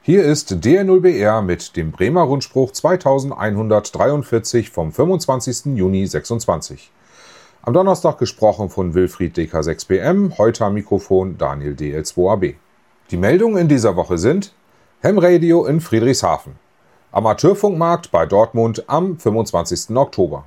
Hier ist DR0BR mit dem Bremer Rundspruch 2143 vom 25. Juni 26. Am Donnerstag gesprochen von Wilfried DK6BM, heute am Mikrofon Daniel DL2AB. Die Meldungen in dieser Woche sind: Ham Radio in Friedrichshafen, Amateurfunkmarkt bei Dortmund am 25. Oktober,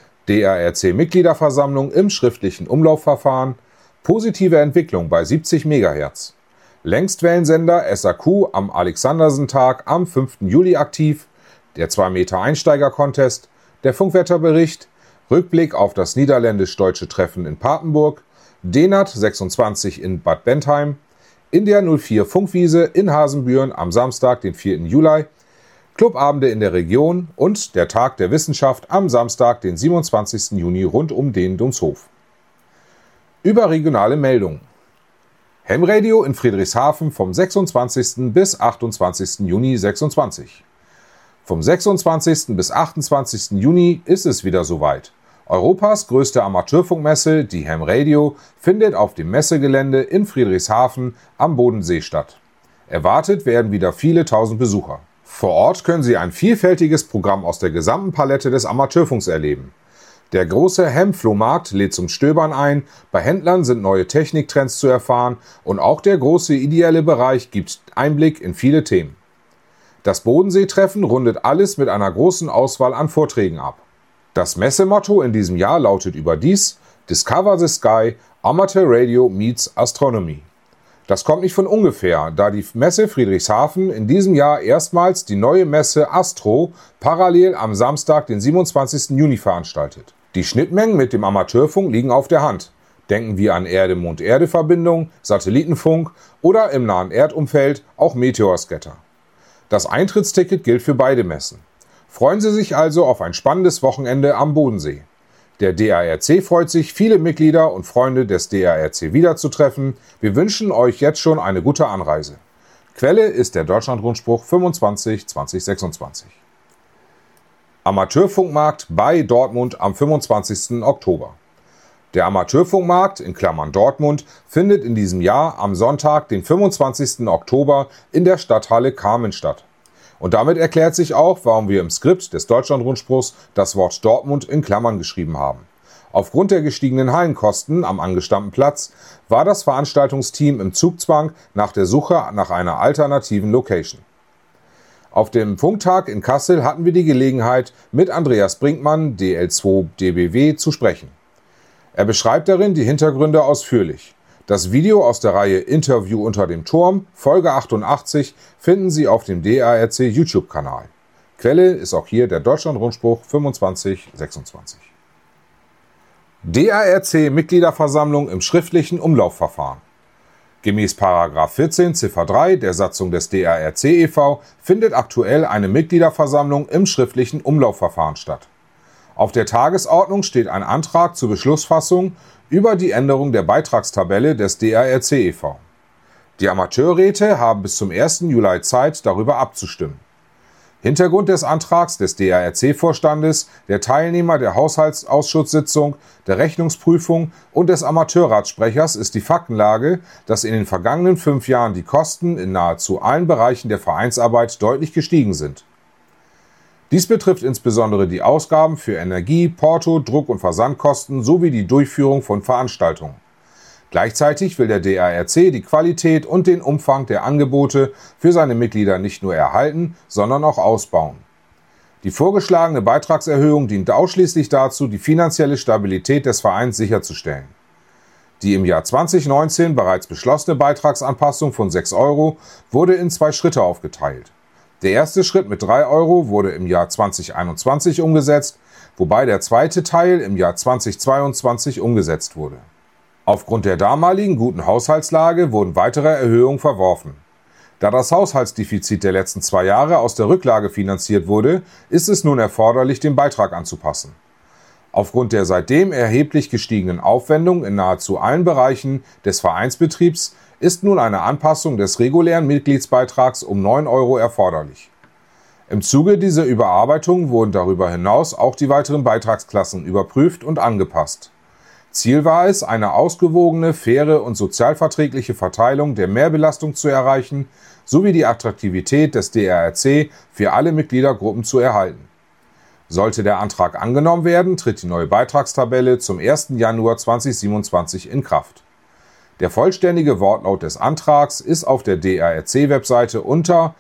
DARC-Mitgliederversammlung im schriftlichen Umlaufverfahren, positive Entwicklung bei 70 MHz, Längstwellensender SAQ am Alexandersen-Tag am 5. Juli aktiv, der 2 Meter Einsteiger-Contest, der Funkwetterbericht, Rückblick auf das niederländisch-deutsche Treffen in Papenburg, DENAT 26 in Bad Bentheim, India 04 Funkwiese in Hasenbüren am Samstag, den 4. Juli, Clubabende in der Region und der Tag der Wissenschaft am Samstag, den 27. Juni rund um den Domshof. Überregionale Meldungen. Ham Radio in Friedrichshafen vom 26. bis 28. Juni 26. Vom 26. bis 28. Juni ist es wieder soweit. Europas größte Amateurfunkmesse, die Ham Radio, findet auf dem Messegelände in Friedrichshafen am Bodensee statt. Erwartet werden wieder viele tausend Besucher. Vor Ort können Sie ein vielfältiges Programm aus der gesamten Palette des Amateurfunks erleben. Der große Ham-Flohmarkt lädt zum Stöbern ein, bei Händlern sind neue Techniktrends zu erfahren und auch der große ideelle Bereich gibt Einblick in viele Themen. Das Bodensee-Treffen rundet alles mit einer großen Auswahl an Vorträgen ab. Das Messemotto in diesem Jahr lautet überdies: Discover the Sky, Amateur Radio meets Astronomy. Das kommt nicht von ungefähr, da die Messe Friedrichshafen in diesem Jahr erstmals die neue Messe Astro parallel am Samstag, den 27. Juni veranstaltet. Die Schnittmengen mit dem Amateurfunk liegen auf der Hand. Denken wir an Erde-Mond-Erde-Verbindung, Satellitenfunk oder im nahen Erdumfeld auch Meteorscatter. Das Eintrittsticket gilt für beide Messen. Freuen Sie sich also auf ein spannendes Wochenende am Bodensee. Der DARC freut sich, viele Mitglieder und Freunde des DARC wiederzutreffen. Wir wünschen euch jetzt schon eine gute Anreise. Quelle ist der Deutschland-Rundspruch 25/2026. Amateurfunkmarkt bei Dortmund am 25. Oktober. Der Amateurfunkmarkt in Klammern Dortmund findet in diesem Jahr am Sonntag, den 25. Oktober in der Stadthalle Karmen statt. Und damit erklärt sich auch, warum wir im Skript des Deutschland-Rundspruchs das Wort Dortmund in Klammern geschrieben haben. Aufgrund der gestiegenen Hallenkosten am angestammten Platz war das Veranstaltungsteam im Zugzwang nach der Suche nach einer alternativen Location. Auf dem Funktag in Kassel hatten wir die Gelegenheit, mit Andreas Brinkmann, DL2DBW, zu sprechen. Er beschreibt darin die Hintergründe ausführlich. Das Video aus der Reihe Interview unter dem Turm, Folge 88, finden Sie auf dem DARC YouTube-Kanal. Quelle ist auch hier der Deutschland-Rundspruch 25/26. DARC-Mitgliederversammlung im schriftlichen Umlaufverfahren. Gemäß § 14 Ziffer 3 der Satzung des DARC e.V. findet aktuell eine Mitgliederversammlung im schriftlichen Umlaufverfahren statt. Auf der Tagesordnung steht ein Antrag zur Beschlussfassung über die Änderung der Beitragstabelle des DARC e.V. Die Amateurräte haben bis zum 1. Juli Zeit, darüber abzustimmen. Hintergrund des Antrags des DARC-Vorstandes, der Teilnehmer der Haushaltsausschusssitzung, der Rechnungsprüfung und des Amateurratssprechers ist die Faktenlage, dass in den vergangenen 5 Jahren die Kosten in nahezu allen Bereichen der Vereinsarbeit deutlich gestiegen sind. Dies betrifft insbesondere die Ausgaben für Energie, Porto, Druck- und Versandkosten sowie die Durchführung von Veranstaltungen. Gleichzeitig will der DARC die Qualität und den Umfang der Angebote für seine Mitglieder nicht nur erhalten, sondern auch ausbauen. Die vorgeschlagene Beitragserhöhung dient ausschließlich dazu, die finanzielle Stabilität des Vereins sicherzustellen. Die im Jahr 2019 bereits beschlossene Beitragsanpassung von 6 € wurde in 2 Schritte aufgeteilt. Der erste Schritt mit 3 € wurde im Jahr 2021 umgesetzt, wobei der zweite Teil im Jahr 2022 umgesetzt wurde. Aufgrund der damaligen guten Haushaltslage wurden weitere Erhöhungen verworfen. Da das Haushaltsdefizit der letzten 2 Jahre aus der Rücklage finanziert wurde, ist es nun erforderlich, den Beitrag anzupassen. Aufgrund der seitdem erheblich gestiegenen Aufwendungen in nahezu allen Bereichen des Vereinsbetriebs ist nun eine Anpassung des regulären Mitgliedsbeitrags um 9 € erforderlich. Im Zuge dieser Überarbeitung wurden darüber hinaus auch die weiteren Beitragsklassen überprüft und angepasst. Ziel war es, eine ausgewogene, faire und sozialverträgliche Verteilung der Mehrbelastung zu erreichen, sowie die Attraktivität des DRRC für alle Mitgliedergruppen zu erhalten. Sollte der Antrag angenommen werden, tritt die neue Beitragstabelle zum 1. Januar 2027 in Kraft. Der vollständige Wortlaut des Antrags ist auf der DRRC-Webseite unter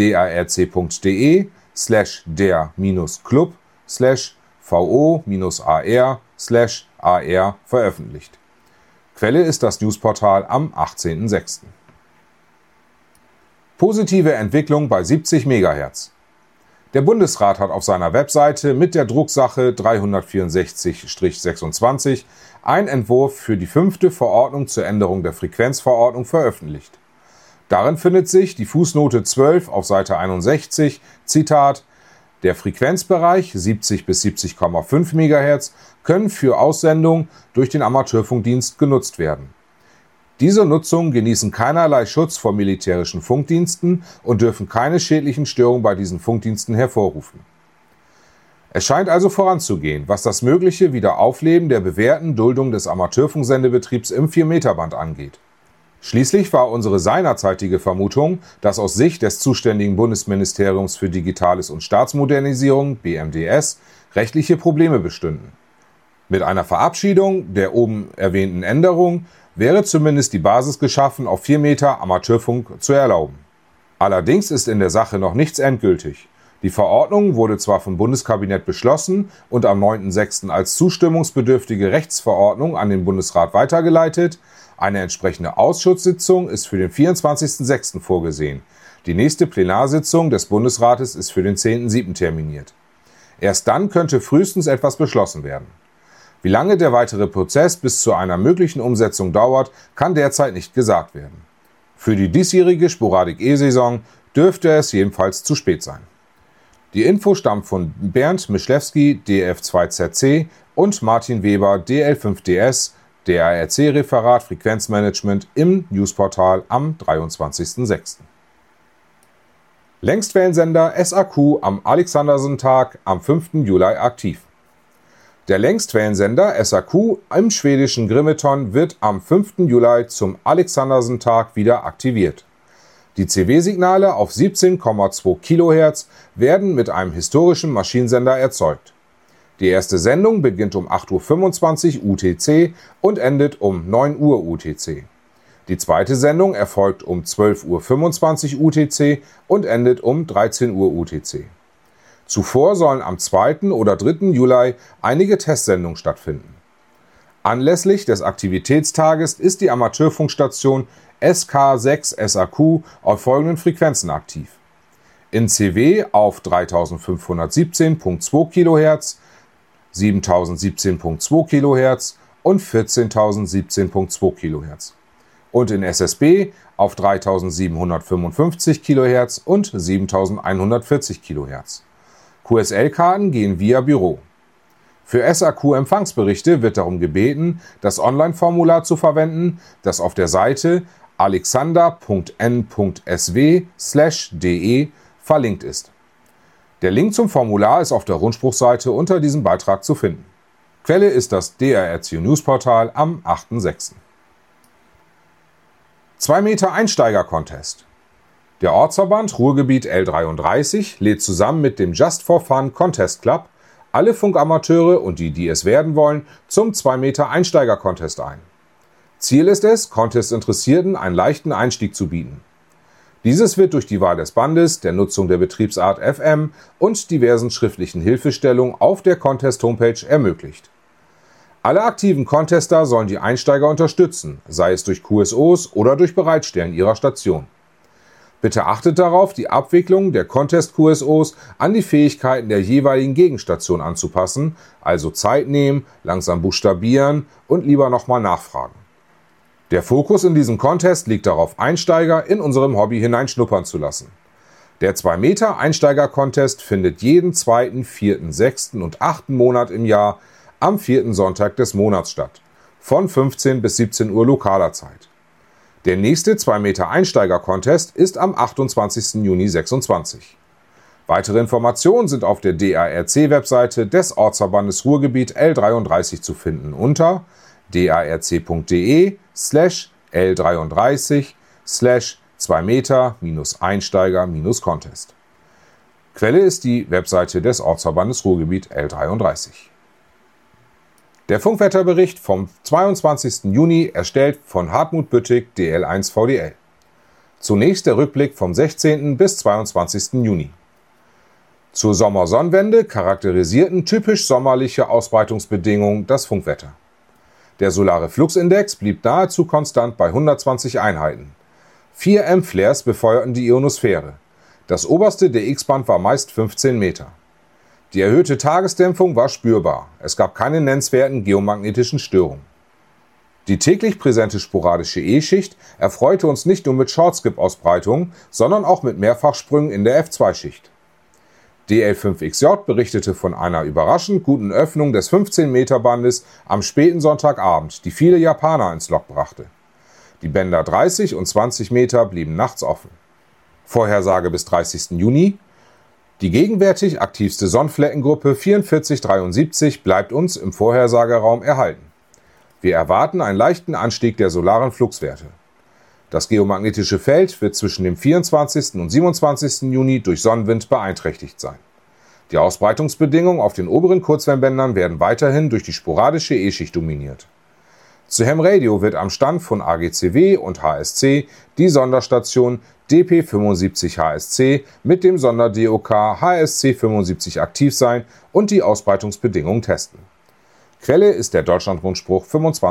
drrc.de/der-club/vo-ar/ar veröffentlicht. Quelle ist das Newsportal am 18.06. Positive Entwicklung bei 70 MHz. Der Bundesrat hat auf seiner Webseite mit der Drucksache 364-26 einen Entwurf für die 5. Verordnung zur Änderung der Frequenzverordnung veröffentlicht. Darin findet sich die Fußnote 12 auf Seite 61, Zitat: Der Frequenzbereich 70 bis 70,5 MHz können für Aussendung durch den Amateurfunkdienst genutzt werden. Diese Nutzungen genießen keinerlei Schutz vor militärischen Funkdiensten und dürfen keine schädlichen Störungen bei diesen Funkdiensten hervorrufen. Es scheint also voranzugehen, was das mögliche Wiederaufleben der bewährten Duldung des Amateurfunksendebetriebs im 4-Meter-Band angeht. Schließlich war unsere seinerzeitige Vermutung, dass aus Sicht des zuständigen Bundesministeriums für Digitales und Staatsmodernisierung, BMDS, rechtliche Probleme bestünden. Mit einer Verabschiedung der oben erwähnten Änderung wäre zumindest die Basis geschaffen, auf 4 Meter Amateurfunk zu erlauben. Allerdings ist in der Sache noch nichts endgültig. Die Verordnung wurde zwar vom Bundeskabinett beschlossen und am 9.06. als zustimmungsbedürftige Rechtsverordnung an den Bundesrat weitergeleitet, eine entsprechende Ausschusssitzung ist für den 24.06. vorgesehen. Die nächste Plenarsitzung des Bundesrates ist für den 10.07. terminiert. Erst dann könnte frühestens etwas beschlossen werden. Wie lange der weitere Prozess bis zu einer möglichen Umsetzung dauert, kann derzeit nicht gesagt werden. Für die diesjährige Sporadik-E-Saison dürfte es jedenfalls zu spät sein. Die Info stammt von Bernd Mischlewski, DF2ZC, und Martin Weber, DL5DS, DRRC-Referat Frequenzmanagement im Newsportal am 23.06. Längstwellensender SAQ am Alexandersentag am 5. Juli aktiv. Der Längstwellensender SAQ im schwedischen Grimeton wird am 5. Juli zum Alexandersentag wieder aktiviert. Die CW-Signale auf 17,2 kHz werden mit einem historischen Maschinensender erzeugt. Die erste Sendung beginnt um 8.25 Uhr UTC und endet um 9 Uhr UTC. Die zweite Sendung erfolgt um 12.25 Uhr UTC und endet um 13 Uhr UTC. Zuvor sollen am 2. oder 3. Juli einige Testsendungen stattfinden. Anlässlich des Aktivitätstages ist die Amateurfunkstation SK6 SAQ auf folgenden Frequenzen aktiv: in CW auf 3517.2 kHz, 7017.2 kHz und 14.017.2 kHz und in SSB auf 3755 kHz und 7140 kHz. QSL-Karten gehen via Büro. Für SAQ-Empfangsberichte wird darum gebeten, das Online-Formular zu verwenden, das auf der Seite alexander.n.sw/de verlinkt ist. Der Link zum Formular ist auf der Rundspruchseite unter diesem Beitrag zu finden. Quelle ist das DRRC Newsportal am 8.06. 2 Meter Einsteiger-Contest. Der Ortsverband Ruhrgebiet L33 lädt zusammen mit dem Just for Fun Contest Club alle Funkamateure und die es werden wollen, zum 2 Meter Einsteiger-Contest ein. Ziel ist es, Contest-Interessierten einen leichten Einstieg zu bieten. Dieses wird durch die Wahl des Bandes, der Nutzung der Betriebsart FM und diversen schriftlichen Hilfestellungen auf der Contest-Homepage ermöglicht. Alle aktiven Contester sollen die Einsteiger unterstützen, sei es durch QSOs oder durch Bereitstellen ihrer Station. Bitte achtet darauf, die Abwicklung der Contest-QSOs an die Fähigkeiten der jeweiligen Gegenstation anzupassen, also Zeit nehmen, langsam buchstabieren und lieber nochmal nachfragen. Der Fokus in diesem Contest liegt darauf, Einsteiger in unserem Hobby hineinschnuppern zu lassen. Der 2 Meter Einsteiger-Contest findet jeden 2., 4., 6. und 8. Monat im Jahr am 4. Sonntag des Monats statt, von 15 bis 17 Uhr lokaler Zeit. Der nächste 2 Meter Einsteiger-Contest ist am 28. Juni 26. Weitere Informationen sind auf der DARC-Webseite des Ortsverbandes Ruhrgebiet L33 zu finden unter darc.de/L33/2027. 2 Meter Einsteiger Contest. Quelle ist die Webseite des Ortsverbandes Ruhrgebiet L33. Der Funkwetterbericht vom 22. Juni erstellt von Hartmut Büttig, DL1 VDL. Zunächst der Rückblick vom 16. bis 22. Juni. Zur Sommersonnenwende charakterisierten typisch sommerliche Ausbreitungsbedingungen das Funkwetter. Der solare Fluxindex blieb nahezu konstant bei 120 Einheiten. 4 M-Flares befeuerten die Ionosphäre. Das oberste DX-Band war meist 15 Meter. Die erhöhte Tagesdämpfung war spürbar. Es gab keine nennenswerten geomagnetischen Störungen. Die täglich präsente sporadische E-Schicht erfreute uns nicht nur mit Shortskip-Ausbreitungen, sondern auch mit Mehrfachsprüngen in der F2-Schicht. DL5XJ berichtete von einer überraschend guten Öffnung des 15-Meter-Bandes am späten Sonntagabend, die viele Japaner ins Lok brachte. Die Bänder 30 und 20 Meter blieben nachts offen. Vorhersage bis 30. Juni. Die gegenwärtig aktivste Sonnenfleckengruppe 4473 bleibt uns im Vorhersageraum erhalten. Wir erwarten einen leichten Anstieg der solaren Fluxwerte. Das geomagnetische Feld wird zwischen dem 24. und 27. Juni durch Sonnenwind beeinträchtigt sein. Die Ausbreitungsbedingungen auf den oberen Kurzwellenbändern werden weiterhin durch die sporadische E-Schicht dominiert. Zu Ham Radio wird am Stand von AGCW und HSC die Sonderstation DP75 HSC mit dem Sonder-DOK HSC 75 aktiv sein und die Ausbreitungsbedingungen testen. Quelle ist der Deutschlandrundspruch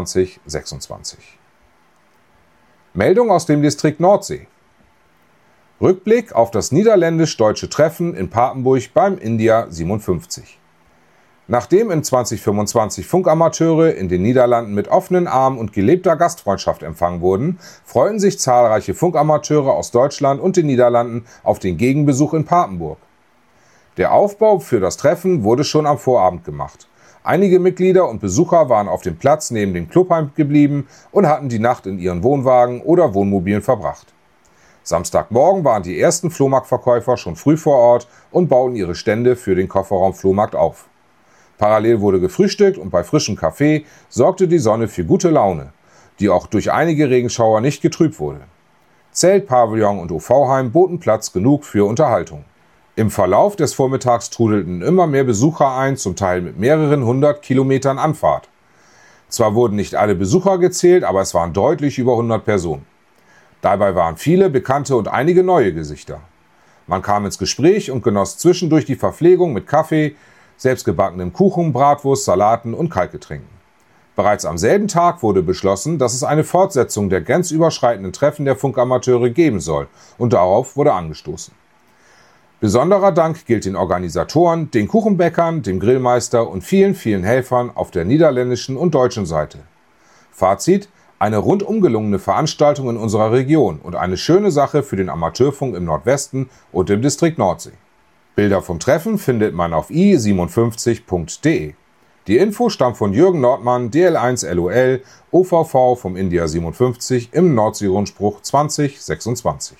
2526. Meldung aus dem Distrikt Nordsee. Rückblick auf das niederländisch-deutsche Treffen in Papenburg beim India 57. Nachdem in 2025 Funkamateure in den Niederlanden mit offenen Armen und gelebter Gastfreundschaft empfangen wurden, freuten sich zahlreiche Funkamateure aus Deutschland und den Niederlanden auf den Gegenbesuch in Papenburg. Der Aufbau für das Treffen wurde schon am Vorabend gemacht. Einige Mitglieder und Besucher waren auf dem Platz neben dem Clubheim geblieben und hatten die Nacht in ihren Wohnwagen oder Wohnmobilen verbracht. Samstagmorgen waren die ersten Flohmarktverkäufer schon früh vor Ort und bauten ihre Stände für den Kofferraum-Flohmarkt auf. Parallel wurde gefrühstückt und bei frischem Kaffee sorgte die Sonne für gute Laune, die auch durch einige Regenschauer nicht getrübt wurde. Zelt, Pavillon und OV-Heim boten Platz genug für Unterhaltung. Im Verlauf des Vormittags trudelten immer mehr Besucher ein, zum Teil mit mehreren 100 Kilometern Anfahrt. Zwar wurden nicht alle Besucher gezählt, aber es waren deutlich über 100 Personen. Dabei waren viele bekannte und einige neue Gesichter. Man kam ins Gespräch und genoss zwischendurch die Verpflegung mit Kaffee, selbstgebackenem Kuchen, Bratwurst, Salaten und Kaltgetränken. Bereits am selben Tag wurde beschlossen, dass es eine Fortsetzung der grenzüberschreitenden Treffen der Funkamateure geben soll, und darauf wurde angestoßen. Besonderer Dank gilt den Organisatoren, den Kuchenbäckern, dem Grillmeister und vielen, vielen Helfern auf der niederländischen und deutschen Seite. Fazit: eine rundum gelungene Veranstaltung in unserer Region und eine schöne Sache für den Amateurfunk im Nordwesten und im Distrikt Nordsee. Bilder vom Treffen findet man auf i57.de. Die Info stammt von Jürgen Nordmann, DL1 LOL, OVV vom India 57 im Nordsee-Rundspruch 2026.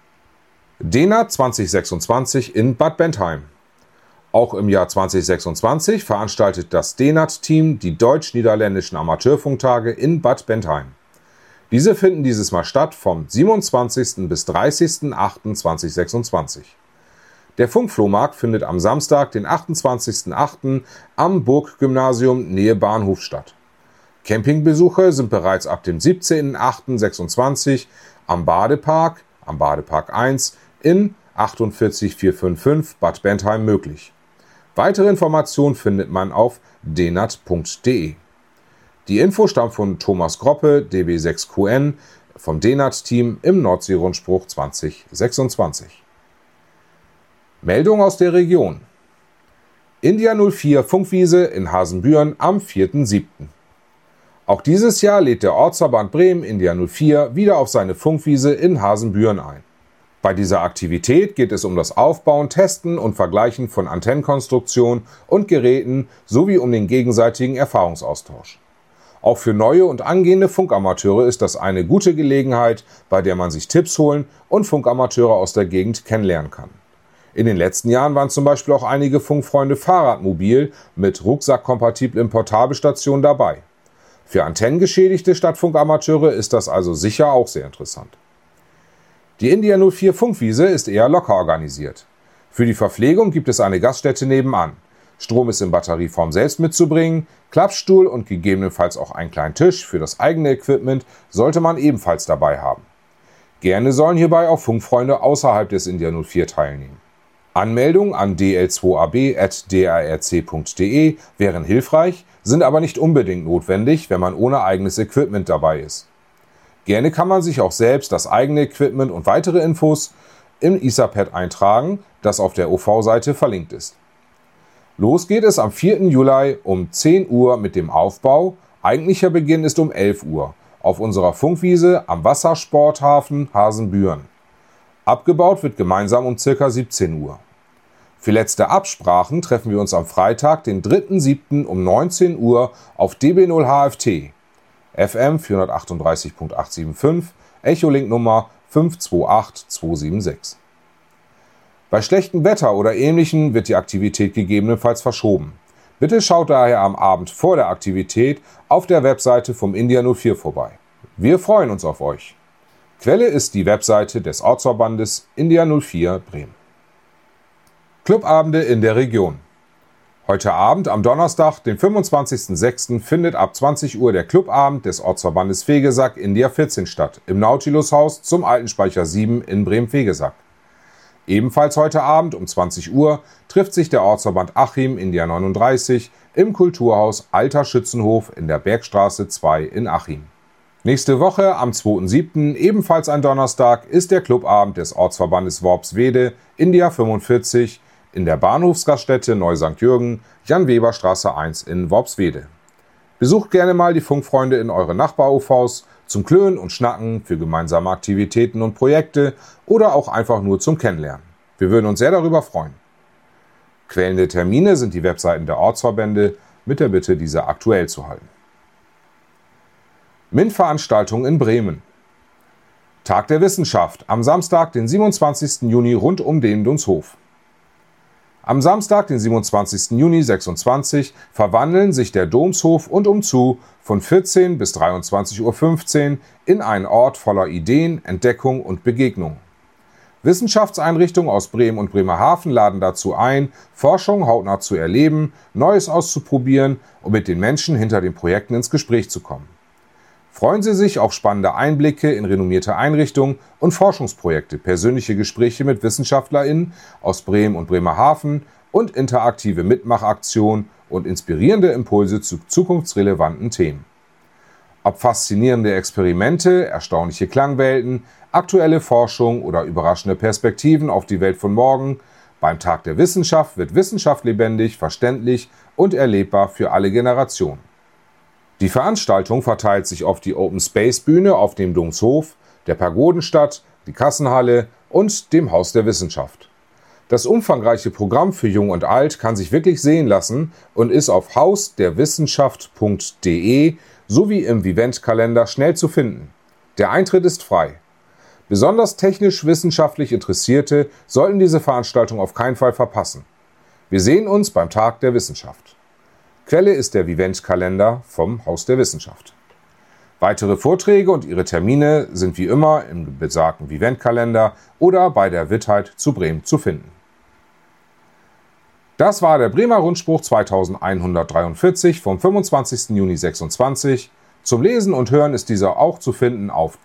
DENAT 2026 in Bad Bentheim. Auch im Jahr 2026 veranstaltet das DENAT-Team die deutsch-niederländischen Amateurfunktage in Bad Bentheim. Diese finden dieses Mal statt vom 27. bis 30.08.2026. Der Funkflohmarkt findet am Samstag, den 28.08. am Burggymnasium Nähe Bahnhof statt. Campingbesuche sind bereits ab dem 17.08.26 am Badepark 1 in 48455 Bad Bentheim möglich. Weitere Informationen findet man auf denat.de. Die Info stammt von Thomas Groppe, DB6QN, vom DENAT-Team im Nordsee-Rundspruch 2026. Meldung aus der Region. India 04 Funkwiese in Hasenbüren am 4.7. Auch dieses Jahr lädt der Ortsverband Bremen India 04 wieder auf seine Funkwiese in Hasenbüren ein. Bei dieser Aktivität geht es um das Aufbauen, Testen und Vergleichen von Antennenkonstruktionen und Geräten sowie um den gegenseitigen Erfahrungsaustausch. Auch für neue und angehende Funkamateure ist das eine gute Gelegenheit, bei der man sich Tipps holen und Funkamateure aus der Gegend kennenlernen kann. In den letzten Jahren waren zum Beispiel auch einige Funkfreunde Fahrradmobil mit rucksackkompatiblen Portabelstationen dabei. Für antennengeschädigte Stadtfunkamateure ist das also sicher auch sehr interessant. Die India 04 Funkwiese ist eher locker organisiert. Für die Verpflegung gibt es eine Gaststätte nebenan. Strom ist in Batterieform selbst mitzubringen, Klappstuhl und gegebenenfalls auch einen kleinen Tisch für das eigene Equipment sollte man ebenfalls dabei haben. Gerne sollen hierbei auch Funkfreunde außerhalb des India 04 teilnehmen. Anmeldungen an dl2ab@drrc.de wären hilfreich, sind aber nicht unbedingt notwendig, wenn man ohne eigenes Equipment dabei ist. Gerne kann man sich auch selbst das eigene Equipment und weitere Infos im Etherpad eintragen, das auf der OV-Seite verlinkt ist. Los geht es am 4. Juli um 10 Uhr mit dem Aufbau. Eigentlicher Beginn ist um 11 Uhr auf unserer Funkwiese am Wassersporthafen Hasenbüren. Abgebaut wird gemeinsam um ca. 17 Uhr. Für letzte Absprachen treffen wir uns am Freitag, den 3.7. um 19 Uhr auf DB0 HFT, FM 438.875, Echolink Nummer 528276. Bei schlechtem Wetter oder Ähnlichem wird die Aktivität gegebenenfalls verschoben. Bitte schaut daher am Abend vor der Aktivität auf der Webseite vom India 04 vorbei. Wir freuen uns auf euch. Quelle ist die Webseite des Ortsverbandes India 04 Bremen. Clubabende in der Region. Heute Abend am Donnerstag, den 25.06. findet ab 20 Uhr der Clubabend des Ortsverbandes Vegesack India 14 statt, im Nautilushaus zum Altenspeicher 7 in Bremen-Vegesack. Ebenfalls heute Abend um 20 Uhr trifft sich der Ortsverband Achim India 39 im Kulturhaus Alter Schützenhof in der Bergstraße 2 in Achim. Nächste Woche am 2.7., ebenfalls ein Donnerstag, ist der Clubabend des Ortsverbandes Worpswede India 45 in der Bahnhofsgaststätte Neu-St. Jürgen, Jan-Weber-Straße 1 in Worpswede. Besucht gerne mal die Funkfreunde in eure Nachbar-OVs zum Klönen und Schnacken für gemeinsame Aktivitäten und Projekte oder auch einfach nur zum Kennenlernen. Wir würden uns sehr darüber freuen. Quellen der Termine sind die Webseiten der Ortsverbände mit der Bitte, diese aktuell zu halten. MINT-Veranstaltung in Bremen. Tag der Wissenschaft am Samstag, den 27. Juni rund um den Dunshof. Am Samstag, den 27. Juni 26 verwandeln sich der Domshof und umzu von 14 bis 23.15 Uhr in einen Ort voller Ideen, Entdeckung und Begegnung. Wissenschaftseinrichtungen aus Bremen und Bremerhaven laden dazu ein, Forschung hautnah zu erleben, Neues auszuprobieren und mit den Menschen hinter den Projekten ins Gespräch zu kommen. Freuen Sie sich auf spannende Einblicke in renommierte Einrichtungen und Forschungsprojekte, persönliche Gespräche mit WissenschaftlerInnen aus Bremen und Bremerhaven und interaktive Mitmachaktionen und inspirierende Impulse zu zukunftsrelevanten Themen. Ob faszinierende Experimente, erstaunliche Klangwelten, aktuelle Forschung oder überraschende Perspektiven auf die Welt von morgen, beim Tag der Wissenschaft wird Wissenschaft lebendig, verständlich und erlebbar für alle Generationen. Die Veranstaltung verteilt sich auf die Open-Space-Bühne auf dem Domshof, der Pagodenstadt, die Kassenhalle und dem Haus der Wissenschaft. Das umfangreiche Programm für Jung und Alt kann sich wirklich sehen lassen und ist auf hausderwissenschaft.de sowie im Vivent-Kalender schnell zu finden. Der Eintritt ist frei. Besonders technisch-wissenschaftlich Interessierte sollten diese Veranstaltung auf keinen Fall verpassen. Wir sehen uns beim Tag der Wissenschaft. Quelle ist der Vivent-Kalender vom Haus der Wissenschaft. Weitere Vorträge und ihre Termine sind wie immer im besagten Vivent-Kalender oder bei der Wittheit zu Bremen zu finden. Das war der Bremer Rundspruch 2143 vom 25. Juni 26. Zum Lesen und Hören ist dieser auch zu finden auf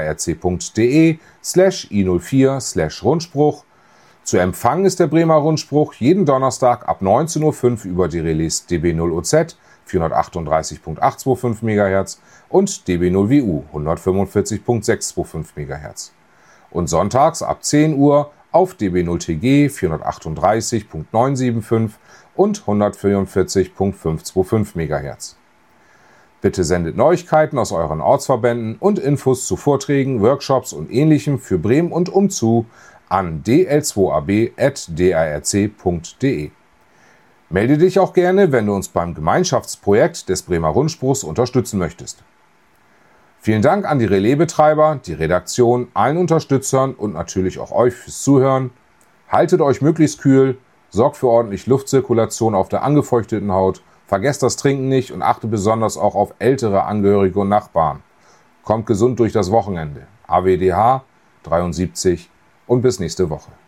darc.de/i04/Rundspruch. Zu empfangen ist der Bremer Rundspruch jeden Donnerstag ab 19.05 Uhr über die Relais DB0OZ 438.825 MHz und DB0WU 145.625 MHz. Und sonntags ab 10 Uhr auf DB0TG 438.975 und 144.525 MHz. Bitte sendet Neuigkeiten aus euren Ortsverbänden und Infos zu Vorträgen, Workshops und Ähnlichem für Bremen und umzu an dl2ab@drrc.de. Melde dich auch gerne, wenn du uns beim Gemeinschaftsprojekt des Bremer Rundspruchs unterstützen möchtest. Vielen Dank an die Relaisbetreiber, die Redaktion, allen Unterstützern und natürlich auch euch fürs Zuhören. Haltet euch möglichst kühl, sorgt für ordentlich Luftzirkulation auf der angefeuchteten Haut, vergesst das Trinken nicht und achtet besonders auch auf ältere Angehörige und Nachbarn. Kommt gesund durch das Wochenende. AWDH, 73 und bis nächste Woche.